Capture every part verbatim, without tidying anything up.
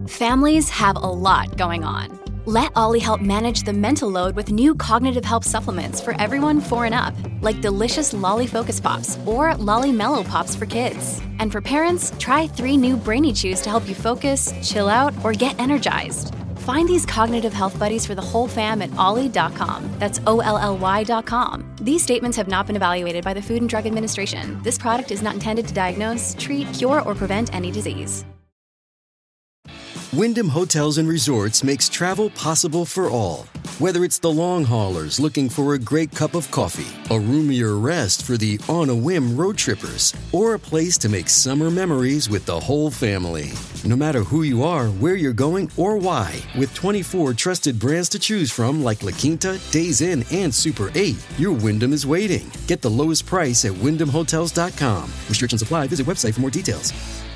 Families have a lot going on. Let Ollie help manage the mental load with new cognitive help supplements for everyone four and up, like delicious Lolly Focus Pops or Lolly Mellow Pops for kids. And for parents, try three new Brainy Chews to help you focus, chill out, or get energized. Find these cognitive health buddies for the whole fam at ollie dot com. That's O L L Y dot com. These statements have not been evaluated by the Food and Drug Administration. This product is not intended to diagnose, treat, cure, or prevent any disease. Wyndham Hotels and Resorts makes travel possible for all. Whether it's the long haulers looking for a great cup of coffee, a roomier rest for the on-a-whim road trippers, or a place to make summer memories with the whole family. No matter who you are, where you're going, or why, with twenty-four trusted brands to choose from like La Quinta, Days Inn, and Super eight, your Wyndham is waiting. Get the lowest price at wyndham hotels dot com. Restrictions apply. Visit website for more details.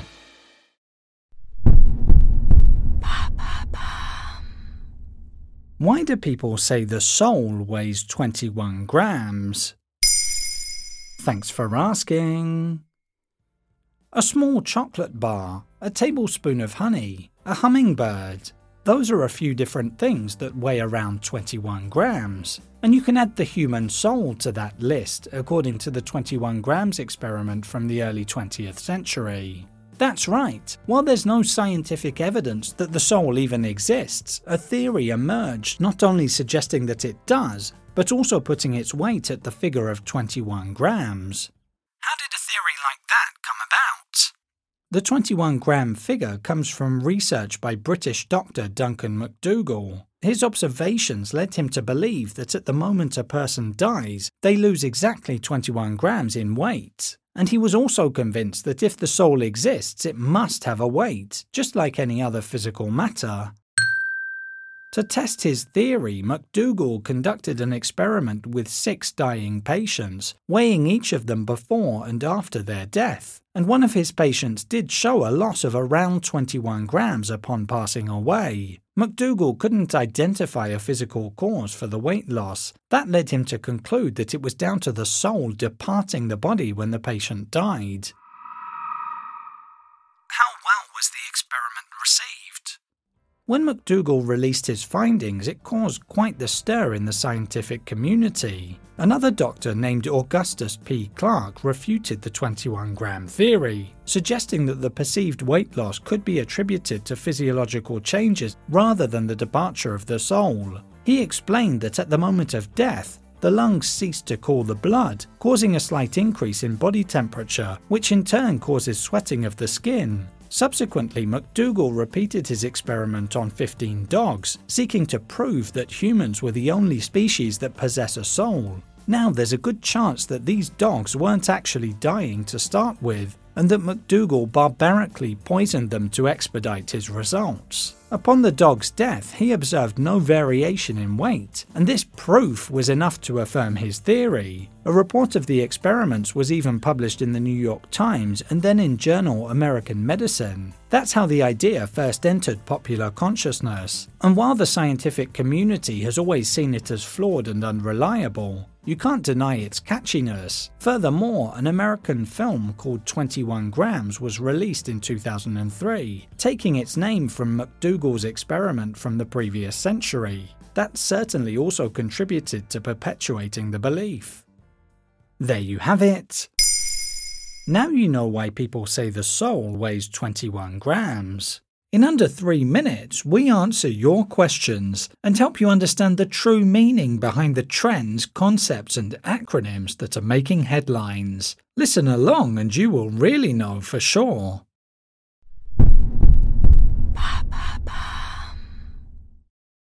Why do people say the soul weighs twenty-one grams? Thanks for asking. A small chocolate bar, a tablespoon of honey, a hummingbird. Those are a few different things that weigh around twenty-one grams. And you can add the human soul to that list according to the twenty-one grams experiment from the early twentieth century. That's right. While there's no scientific evidence that the soul even exists, a theory emerged not only suggesting that it does, but also putting its weight at the figure of twenty-one grams. How did a theory like that come about? The twenty-one gram figure comes from research by British doctor Duncan McDougall. His observations led him to believe that at the moment a person dies, they lose exactly twenty-one grams in weight. And he was also convinced that if the soul exists, it must have a weight, just like any other physical matter. To test his theory, McDougall conducted an experiment with six dying patients, weighing each of them before and after their death. And one of his patients did show a loss of around twenty-one grams upon passing away. McDougall couldn't identify a physical cause for the weight loss. That led him to conclude that it was down to the soul departing the body when the patient died. How well was the experiment received? When McDougall released his findings, it caused quite the stir in the scientific community. Another doctor named Augustus P. Clarke refuted the twenty-one gram theory, suggesting that the perceived weight loss could be attributed to physiological changes rather than the departure of the soul. He explained that at the moment of death, the lungs cease to cool the blood, causing a slight increase in body temperature, which in turn causes sweating of the skin. Subsequently, McDougall repeated his experiment on fifteen dogs, seeking to prove that humans were the only species that possess a soul. Now there's a good chance that these dogs weren't actually dying to start with, and that McDougall barbarically poisoned them to expedite his results. Upon the dog's death, he observed no variation in weight, and this proof was enough to affirm his theory. A report of the experiments was even published in the New York Times and then in journal American Medicine. That's how the idea first entered popular consciousness. And while the scientific community has always seen it as flawed and unreliable, you can't deny its catchiness. Furthermore, an American film called twenty-one grams was released in two thousand three, taking its name from McDougall's experiment from the previous century. That certainly also contributed to perpetuating the belief. There you have it. Now you know why people say the soul weighs twenty-one grams. In under three minutes, we answer your questions and help you understand the true meaning behind the trends, concepts, and acronyms that are making headlines. Listen along and you will really know for sure.